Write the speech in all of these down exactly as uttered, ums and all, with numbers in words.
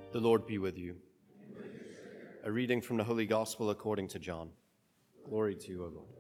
The Lord be with you. A reading from the Holy Gospel according to John. Glory to you, O Lord.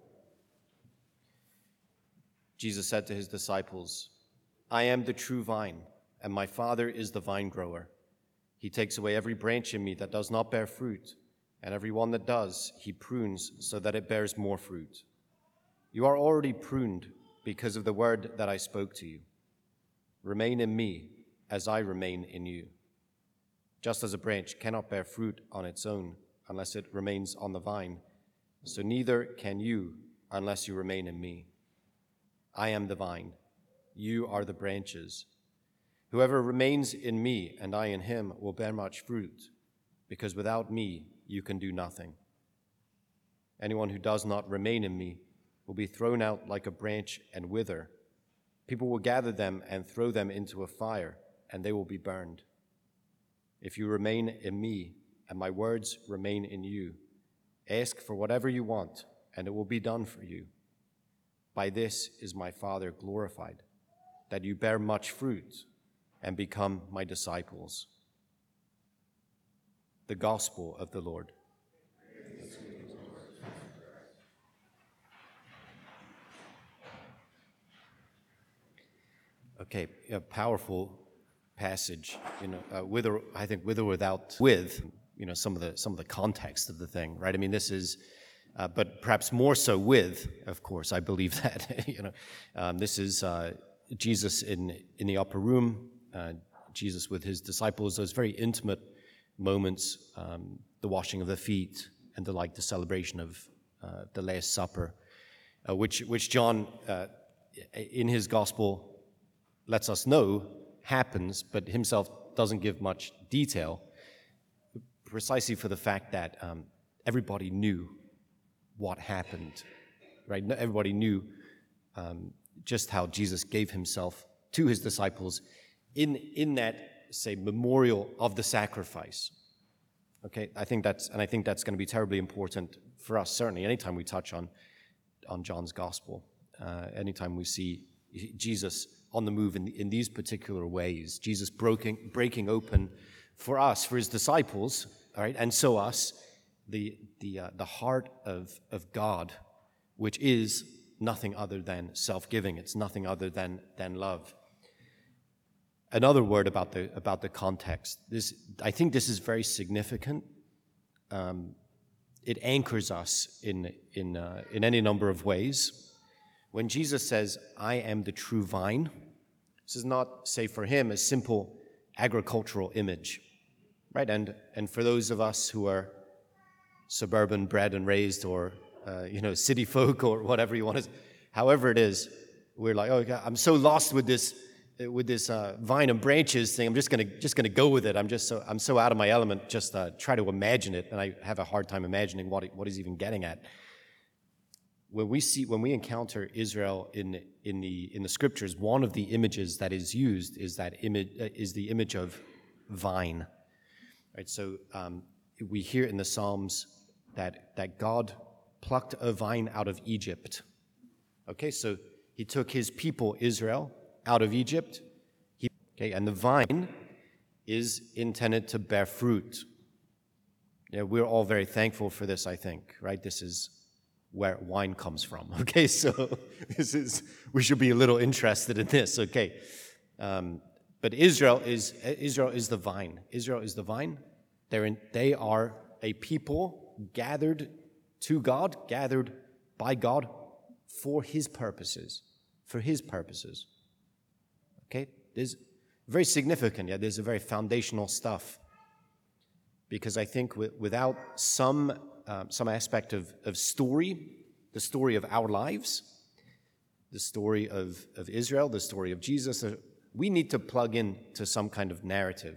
Jesus said to his disciples, I am the true vine, and my Father is the vine grower. He takes away every branch in me that does not bear fruit, and every one that does, he prunes so that it bears more fruit. You are already pruned because of the word that I spoke to you. Remain in me as I remain in you. Just as a branch cannot bear fruit on its own unless it remains on the vine, so neither can you unless you remain in me. I am the vine, you are the branches. Whoever remains in me and I in him will bear much fruit, because without me you can do nothing. Anyone who does not remain in me will be thrown out like a branch and wither. People will gather them and throw them into a fire, and they will be burned. If you remain in me and my words remain in you, ask for whatever you want, and it will be done for you. By this is my Father glorified, that you bear much fruit and become my disciples. The Gospel of the Lord. Okay, a powerful passage, you know, uh, with or I think with or without with, you know, some of the some of the context of the thing, right? I mean, this is, uh, but perhaps more so with, of course, I believe that, you know, um, this is uh, Jesus in in the upper room, uh, Jesus with his disciples, those very intimate moments, um, the washing of the feet and the like, the celebration of uh, the Last Supper, uh, which which John uh, in his gospel lets us know happens, but himself doesn't give much detail, precisely for the fact that um, everybody knew what happened, right? Everybody knew um, just how Jesus gave himself to his disciples in in that, say, memorial of the sacrifice. Okay, I think that's and I think that's going to be terribly important for us. Certainly, anytime we touch on on John's gospel, uh, anytime we see Jesus on the move in, in these particular ways, Jesus breaking, breaking open for us, for his disciples, all right, and so us, the the uh, the heart of, of God, which is nothing other than self-giving. It's nothing other than than love. Another word about the about the context. This, I think, this is very significant. Um, it anchors us in in uh, in any number of ways. When Jesus says, I am the true vine, this is not, say, for him, a simple agricultural image, right? And and for those of us who are suburban bred and raised, or, uh, you know, city folk, or whatever you want to, however it is, we're like, oh, God, I'm so lost with this, with this uh, vine and branches thing. I'm just gonna just gonna go with it. I'm just so I'm so out of my element. Just uh, try to imagine it, and I have a hard time imagining what what he's even getting at. When we see, when we encounter Israel in in the in the scriptures, one of the images that is used is that image uh, is the image of vine, right? So um, we hear in the Psalms that that God plucked a vine out of Egypt. Okay, so he took his people Israel out of Egypt. He, okay, and the vine is intended to bear fruit. Yeah, we're all very thankful for this, I think, right? This is where wine comes from. Okay, so this is, we should be a little interested in this. Okay, um, but Israel is Israel is the vine. Israel is the vine. They're in, they are a people gathered to God, gathered by God for His purposes, for His purposes. Okay, there's very significant. Yeah, there's a very foundational stuff, because I think w- without some Um, some aspect of, of story, the story of our lives, the story of, of Israel, the story of Jesus, uh, we need to plug in to some kind of narrative.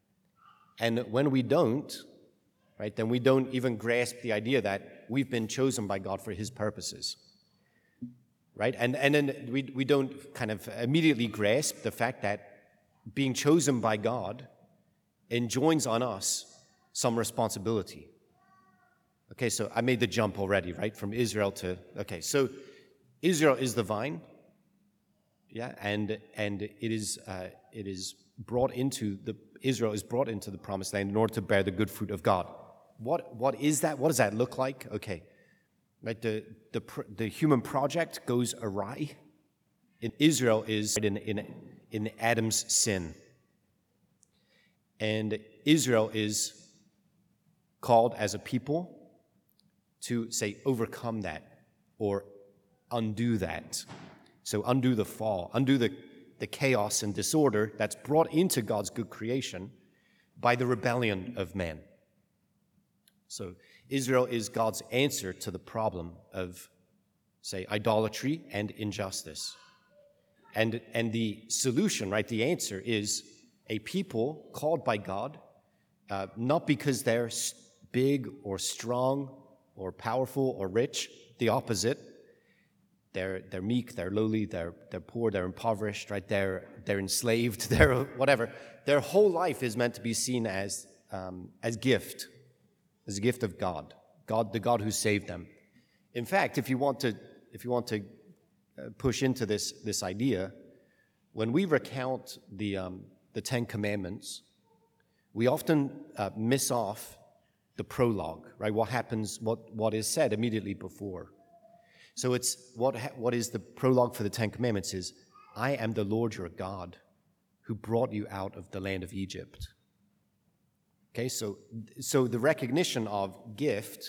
And when we don't, right, then we don't even grasp the idea that we've been chosen by God for His purposes, right? And and then we we don't kind of immediately grasp the fact that being chosen by God enjoins on us some responsibility. Okay, so I made the jump already, right, from Israel to, okay, so Israel is the vine, yeah, and and it is uh, it is brought into the Israel is brought into the promised land in order to bear the good fruit of God. What, what is that? What does that look like? Okay, right, the, the, the human project goes awry. In Israel is in, in, in Adam's sin. And Israel is called as a people to, say, overcome that or undo that. So undo the fall, undo the, the chaos and disorder that's brought into God's good creation by the rebellion of man. So Israel is God's answer to the problem of, say, idolatry and injustice. And, and the solution, right, the answer is a people called by God, uh, not because they're big or strong or powerful or rich, the opposite. They're, they're meek, they're lowly, they're, they're poor, they're impoverished, right? They're, they're enslaved, they're whatever. Their whole life is meant to be seen as, um, as gift, as a gift of God, God, the God who saved them. In fact, if you want to, if you want to uh, push into this, this idea, when we recount the, um, the Ten Commandments, we often uh, miss off the prologue, right? What happens, what, what is said immediately before. So it's, what, what is the prologue for the Ten Commandments is, I am the Lord your God who brought you out of the land of Egypt. Okay, so, so the recognition of gift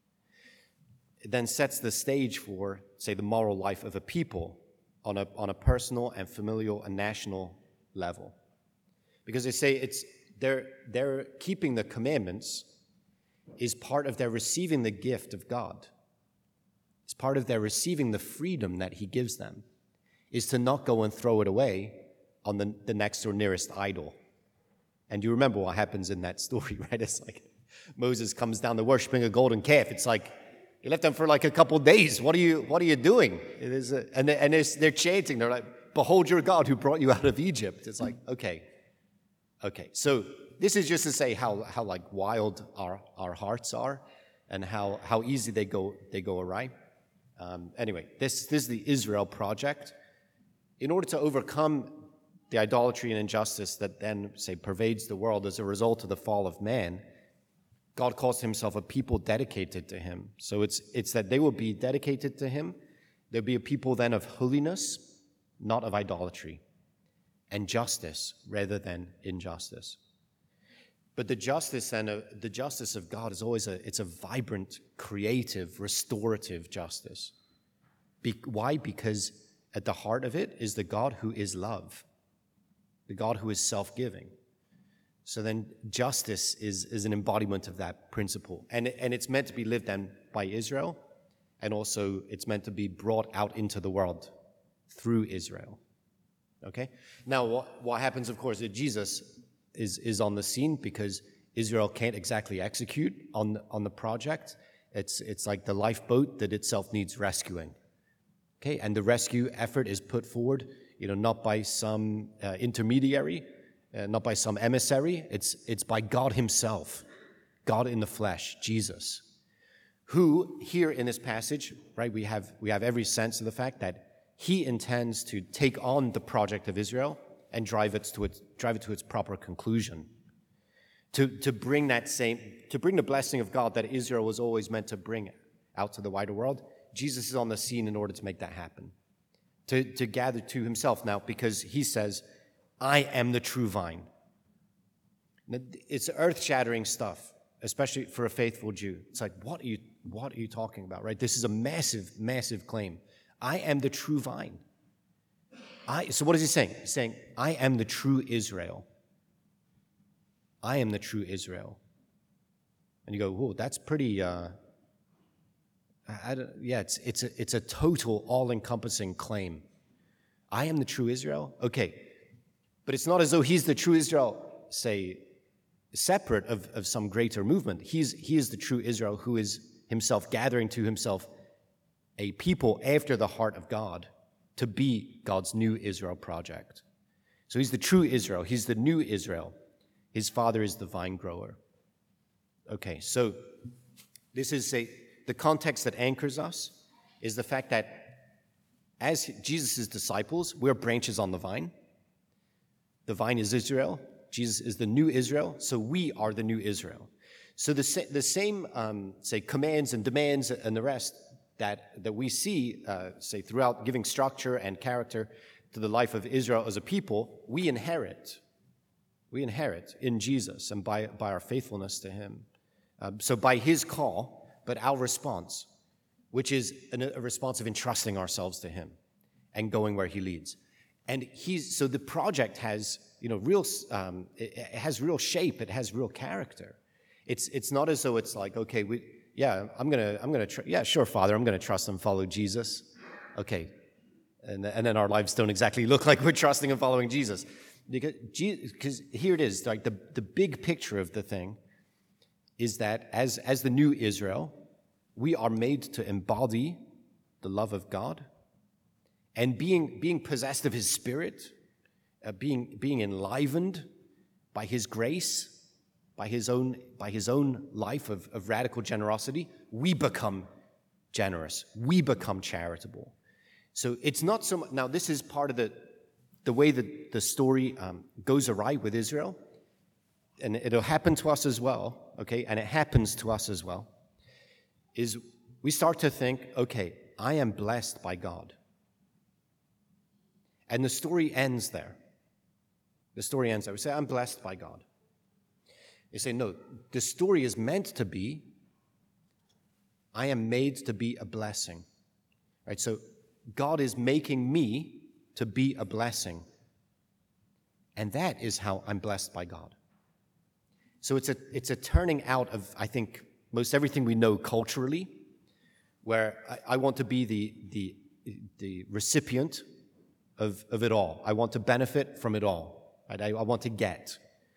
then sets the stage for, say, the moral life of a people on a, on a personal and familial and national level. Because they say it's, they're, they're keeping the commandments is part of their receiving the gift of God. It's part of their receiving the freedom that he gives them, is to not go and throw it away on the, the next or nearest idol. And you remember what happens in that story, right? It's like Moses comes down to worshiping a golden calf. It's like, he left them for like a couple of days. What are you, what are you doing? It is a, and and they're chanting. They're like, behold your God who brought you out of Egypt. It's like, okay, okay. So this is just to say how, how like wild our, our hearts are and how, how easy they go, they go awry. Um, anyway, this, this is the Israel project. In order to overcome the idolatry and injustice that then, say, pervades the world as a result of the fall of man, God calls himself a people dedicated to him. So it's, it's that they will be dedicated to him. There'll be a people then of holiness, not of idolatry, and justice rather than injustice. But the justice and uh, the justice of God is always a, it's a vibrant, creative, restorative justice. Be- why? Because at the heart of it is the God who is love, the God who is self-giving. So then justice is, is an embodiment of that principle. And, and it's meant to be lived then by Israel, and also it's meant to be brought out into the world through Israel. Okay? Now, what, what happens, of course, is Jesus is, is on the scene because Israel can't exactly execute on, on the project. It's, it's like the lifeboat that itself needs rescuing. Okay? And the rescue effort is put forward, you know, not by some uh, intermediary, Uh, not by some emissary, it's, it's by God himself, God in the flesh, Jesus, who here in this passage, right, we have, we have every sense of the fact that he intends to take on the project of Israel and drive it to its, drive it to its proper conclusion, to, to bring that same, to bring the blessing of God that Israel was always meant to bring out to the wider world. Jesus is on the scene in order to make that happen, to, to gather to himself now, because he says, I am the true vine. It's earth-shattering stuff, especially for a faithful Jew. It's like, what are you, what are you talking about, right? This is a massive, massive claim. I am the true vine. I, so what is he saying? He's saying, I am the true Israel. I am the true Israel. And you go, whoa, that's pretty, uh, I don't, yeah, it's, it's, a, it's a total, all-encompassing claim. I am the true Israel? Okay. But it's not as though he's the true Israel, say, separate of, of some greater movement. He's, he is the true Israel who is himself gathering to himself a people after the heart of God to be God's new Israel project. So he's the true Israel. He's the new Israel. His father is the vine grower. Okay, so this is a, the context that anchors us is the fact that as Jesus' disciples, we're branches on the vine. The vine is Israel, Jesus is the new Israel, so we are the new Israel. So the, sa- the same, um, say, commands and demands and the rest that, that we see, uh, say, throughout giving structure and character to the life of Israel as a people, we inherit. We inherit in Jesus and by, by our faithfulness to him. Um, so by his call, but our response, which is an, a response of entrusting ourselves to him and going where he leads. And he's, so the project has, you know, real, um, it, it has real shape, it has real character. It's it's not as though it's like, okay, we, yeah, I'm gonna, I'm gonna, tr- yeah, sure, Father, I'm gonna trust and follow Jesus. Okay, and, and then our lives don't exactly look like we're trusting and following Jesus. Because, because here it is, like the, the big picture of the thing is that as, as the new Israel, we are made to embody the love of God, and being, being possessed of his Spirit, uh, being, being enlivened by his grace, by his own, by his own life of, of radical generosity, we become generous. We become charitable. So it's not so much, now this is part of the, the way that the story um, goes awry with Israel, and it'll happen to us as well, okay, and it happens to us as well, is we start to think, okay, I am blessed by God. And the story ends there. The story ends there. We say, I'm blessed by God. They say, no, the story is meant to be, I am made to be a blessing. Right? So God is making me to be a blessing. And that is how I'm blessed by God. So it's a it's a turning out of, I think, most everything we know culturally, where I, I want to be the the the recipient of, of it all. I want to benefit from it all. Right? I, I want to get.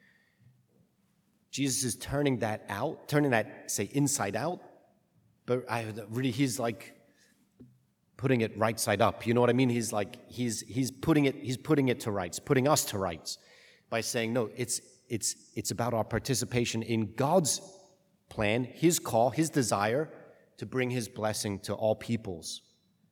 Jesus is turning that out, turning that, say, inside out, but I really, he's like putting it right side up. You know what I mean? He's like, he's he's putting it, he's putting it to rights, putting us to rights by saying, no, it's it's it's about our participation in God's plan, his call, his desire to bring his blessing to all peoples.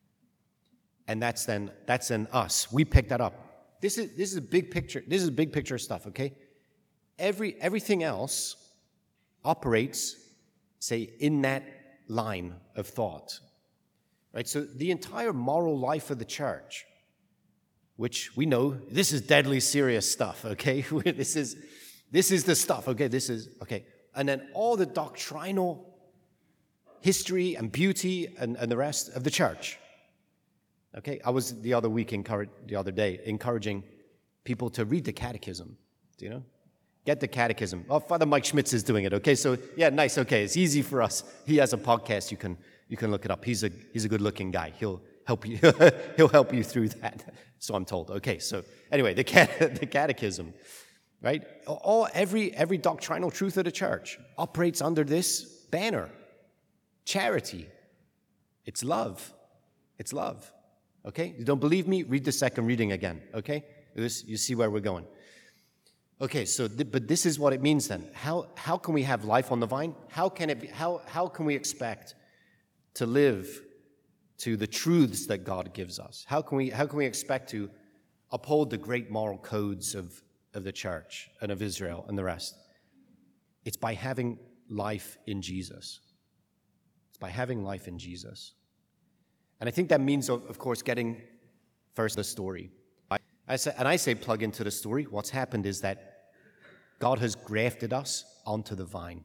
And that's then that's then us. We pick that up. This is this is a big picture. This is big picture stuff, okay? Every, everything else operates, say, in that line of thought, right? So the entire moral life of the church, which we know, this is deadly serious stuff, okay? this is, this is the stuff, okay? This is, okay. And then all the doctrinal history and beauty and, and the rest of the church, okay? I was the other week, encourage, the other day, encouraging people to read the catechism, do you know? Get the catechism. Oh, Father Mike Schmitz is doing it. Okay, so yeah, nice. Okay, it's easy for us. He has a podcast. You can you can look it up. He's a he's a good-looking guy. He'll help you. He'll help you through that. So I'm told. Okay, so anyway, the cat, the catechism, right? All every every doctrinal truth of the church operates under this banner: charity. It's love. It's love. Okay, you don't believe me? Read the second reading again. Okay, you see where we're going. Okay, so th- but this is what it means then. How how can we have life on the vine? How can it be, how how can we expect to live to the truths that God gives us? How can we how can we expect to uphold the great moral codes of, of the church and of Israel and the rest? It's by having life in Jesus. It's by having life in Jesus. And I think that means, of, of course, getting first the story. I say, and I say plug into the story. What's happened is that God has grafted us onto the vine.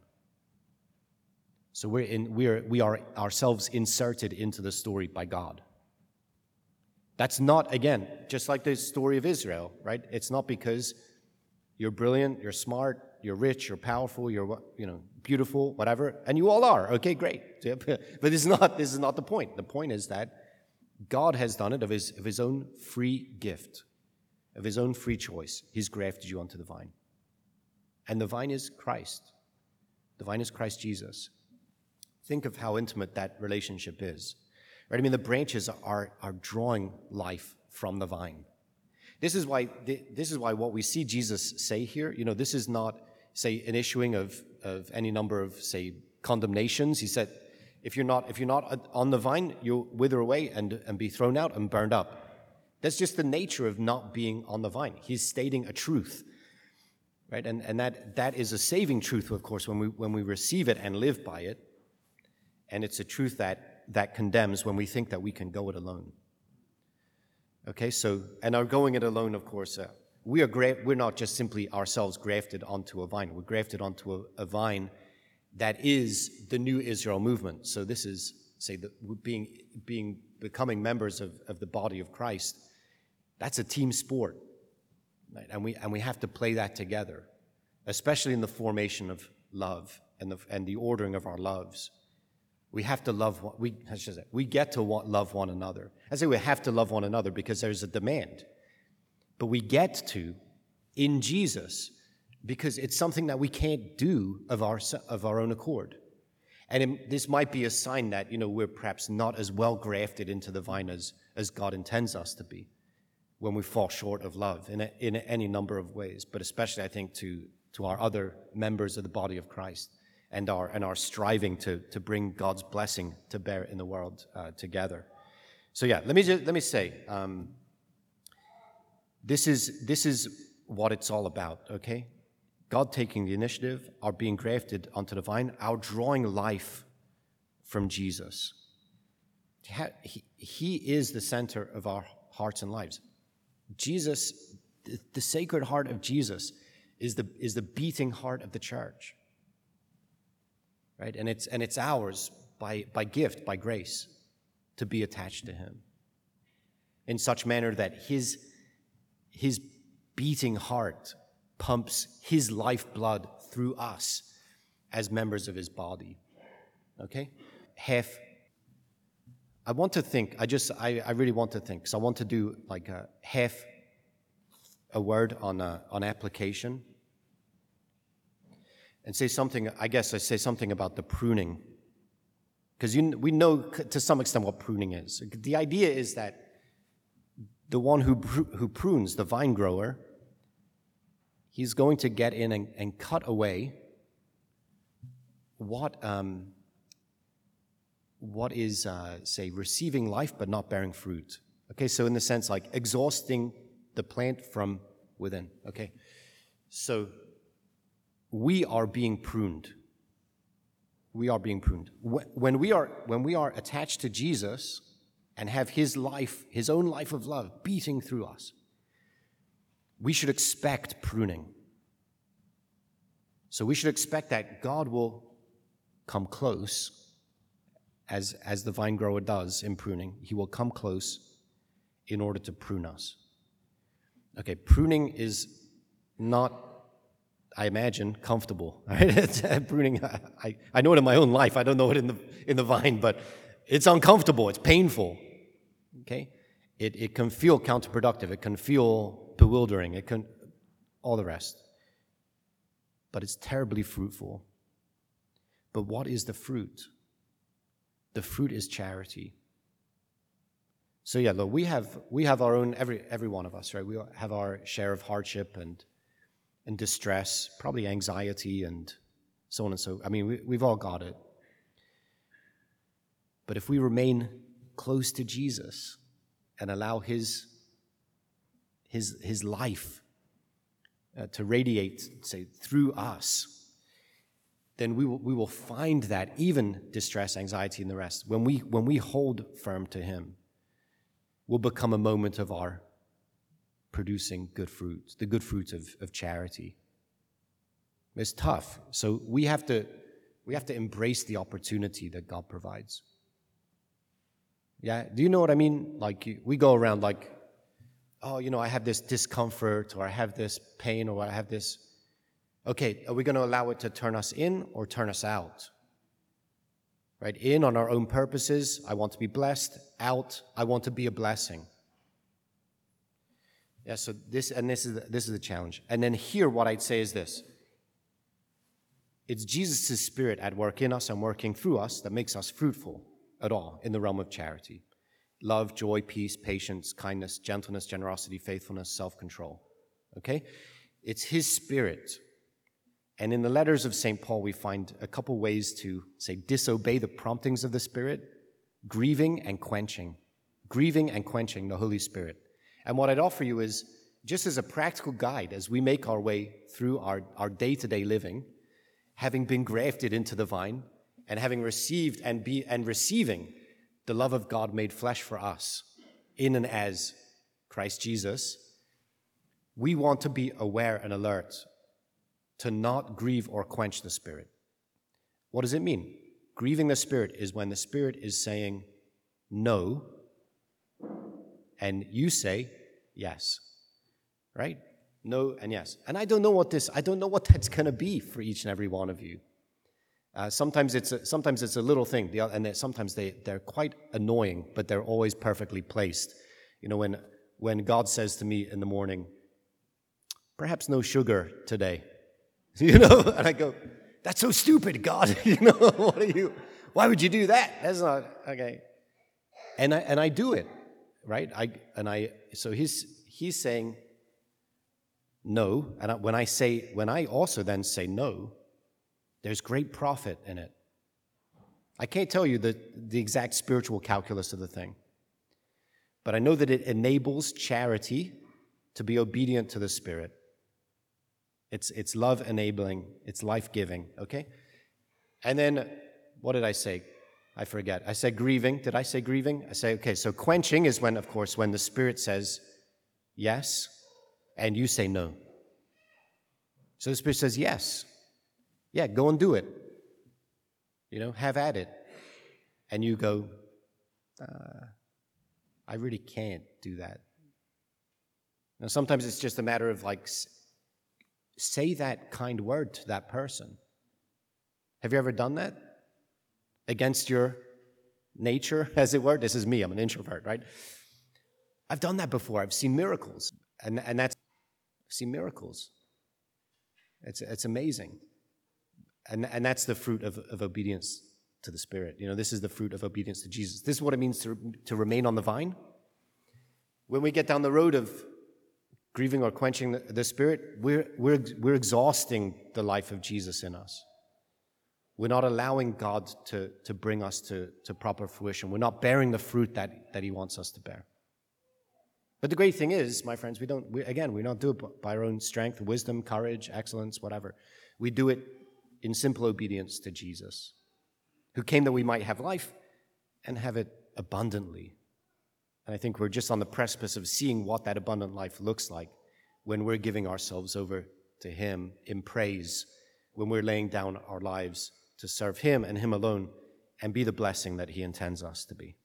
So we're in, we're, we are ourselves inserted into the story by God. That's not, again, just like the story of Israel, right? It's not because you're brilliant, you're smart, you're rich, you're powerful, you're, you know, beautiful, whatever, and you all are. Okay, great. But this is not, this is not the point. The point is that God has done it of his, of his own free gift, of his own free choice. He's grafted you onto the vine. And the vine is Christ. The vine is Christ Jesus. Think of how intimate that relationship is. Right? I mean, the branches are, are drawing life from the vine. This is why this is why what we see Jesus say here, you know, this is not, say, an issuing of, of any number of, say, condemnations. He said, if you're not if you're not on the vine, you'll wither away and, and be thrown out and burned up. That's just the nature of not being on the vine. He's stating a truth. right? And and that that is a saving truth, of course, when we when we receive it and live by it. And it's a truth that that condemns when we think that we can go it alone. Okay, so, and our going it alone, of course, uh, we are gra- we're not just simply ourselves grafted onto a vine. We're grafted onto a, a vine that is the new Israel movement. So this is, say, the, being being becoming members of, of the body of Christ. That's a team sport, right? And we and we have to play that together, especially in the formation of love and the and the ordering of our loves. We have to love, we, I should say, we get to want, love one another. I say we have to love one another because there's a demand. But we get to in Jesus because it's something that we can't do of our, of our own accord. And it, this might be a sign that, you know, we're perhaps not as well grafted into the vine as, as God intends us to be when we fall short of love in, a, in any number of ways, but especially, I think, to, to our other members of the body of Christ. And our and our striving to to bring God's blessing to bear in the world uh, together. So yeah, let me just let me say, um, this is this is what it's all about. Okay, God taking the initiative, our being grafted onto the vine, our drawing life from Jesus. He, he is the center of our hearts and lives. Jesus, the, the Sacred Heart of Jesus, is the is the beating heart of the church. Right, and it's and it's ours by by gift, by grace, to be attached to him in such manner that his his beating heart pumps his lifeblood through us as members of his body. Okay? Half. I want to think, I just I, I really want to think. So I want to do like a half a word on uh, on application. And say something, I guess I say something about the pruning. Because you, we know to some extent what pruning is. The idea is that the one who who prunes, the vine grower, he's going to get in and, and cut away what um, what is, uh, say, receiving life but not bearing fruit. Okay, so in the sense like exhausting the plant from within. Okay, so we are being pruned. We are being pruned. When we are when we are attached to Jesus and have his life, his own life of love beating through us, we should expect pruning. So we should expect that God will come close, as, as the vine grower does in pruning. He will come close in order to prune us. Okay, pruning is not, I imagine, comfortable. Right? Pruning, I, I know it in my own life. I don't know it in the in the vine, but it's uncomfortable. It's painful. Okay, it it can feel counterproductive. It can feel bewildering. It can all the rest. But it's terribly fruitful. But what is the fruit? The fruit is charity. So yeah, look, we have we have our own every every one of us, right? We have our share of hardship and. and distress, probably anxiety and so on and so. I mean, we, we've all got it. But if we remain close to Jesus and allow his, his, his life uh, to radiate, say, through us, then we will, we will find that even distress, anxiety, and the rest, when we, when we hold firm to him, will become a moment of our producing good fruits, the good fruits of, of charity. It's tough. So we have to we have to embrace the opportunity that God provides. Yeah, do you know what I mean? Like we go around like, oh, you know, I have this discomfort, or I have this pain, or I have this. Okay, are we going to allow it to turn us in or turn us out? Right? In on our own purposes, I want to be blessed. Out, I want to be a blessing. Yeah, so this, and this is the, this is the challenge. And then here, what I'd say is this. It's Jesus' Spirit at work in us and working through us that makes us fruitful at all in the realm of charity. Love, joy, peace, patience, kindness, gentleness, generosity, faithfulness, self-control. Okay? It's his Spirit. And in the letters of Saint Paul, we find a couple ways to, say, disobey the promptings of the Spirit, grieving and quenching. Grieving and quenching the Holy Spirit. And what I'd offer you is just as a practical guide, as we make our way through our, our day-to-day living, having been grafted into the vine and having received and be and receiving the love of God made flesh for us in and as Christ Jesus, we want to be aware and alert to not grieve or quench the Spirit. What does it mean? Grieving the Spirit is when the Spirit is saying no, and you say yes, right? No and yes. And I don't know what this, I don't know what that's going to be for each and every one of you. Uh, sometimes it's a, sometimes it's a little thing, the, and sometimes they, they're quite annoying, but they're always perfectly placed. You know, when when God says to me in the morning, perhaps no sugar today, you know, and I go, that's so stupid, God. You know, what are you, why would you do that? That's not, okay. And I and I do it, right? I and I, so he's he's saying no, and I, when I say, when I also then say no, there's great profit in it. I can't tell you the, the exact spiritual calculus of the thing, but I know that it enables charity to be obedient to the Spirit. It's, it's love enabling, it's life giving, okay? And then, what did I say? I forget. I said grieving. Did I say grieving? I say, okay, so quenching is when, of course, when the Spirit says yes, and you say no. So the Spirit says yes. Yeah, go and do it. You know, have at it. And you go, uh, I really can't do that. Now, sometimes it's just a matter of like, say that kind word to that person. Have you ever done that? Against your nature, as it were? This is me, I'm an introvert, right? I've done that before. I've seen miracles. And, and that's, I've seen miracles. It's, it's amazing. And, and that's the fruit of, of obedience to the Spirit. You know, this is the fruit of obedience to Jesus. This is what it means to, to remain on the vine. When we get down the road of grieving or quenching the, the Spirit, we're, we're, we're exhausting the life of Jesus in us. We're not allowing God to, to bring us to, to proper fruition. We're not bearing the fruit that, that he wants us to bear. But the great thing is, my friends, we don't, we, again, we don't do it by our own strength, wisdom, courage, excellence, whatever. We do it in simple obedience to Jesus, who came that we might have life and have it abundantly. And I think we're just on the precipice of seeing what that abundant life looks like when we're giving ourselves over to him in praise, when we're laying down our lives to serve him and him alone and be the blessing that he intends us to be.